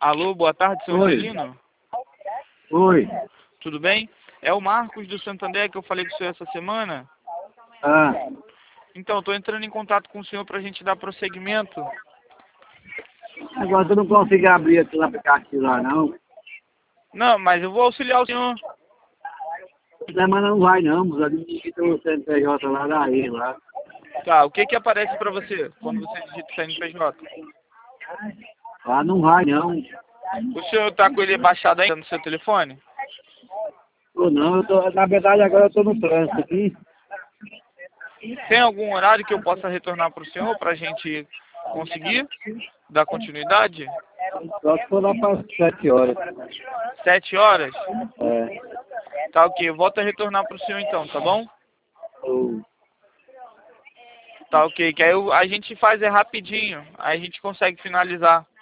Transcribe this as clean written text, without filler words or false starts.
Alô, boa tarde, senhor Oi. Celino. Oi. Tudo bem? É o Marcos do Santander que eu falei com o senhor essa semana. Ah, Então, estou entrando em contato com o senhor para a gente dar prosseguimento. agora eu não consigo abrir aquele aplicativo lá, não. Não, mas eu vou auxiliar o senhor. Não, mas não vai, não. Os digita o CNPJ lá, daí, lá. Tá, o que que aparece para você quando você digita CNPJ? Lá não vai, não. O senhor está com ele baixado ainda no seu telefone? Ou não, na verdade agora eu tô no trânsito aqui. Tem algum horário que eu possa retornar para o senhor para a gente conseguir dar continuidade? Só que for lá para 7 horas. 7 horas? É. Tá, ok. Eu volto a retornar para o senhor então, tá bom? Ou- Tá, ok. Que aí a gente faz rapidinho. Aí a gente consegue finalizar.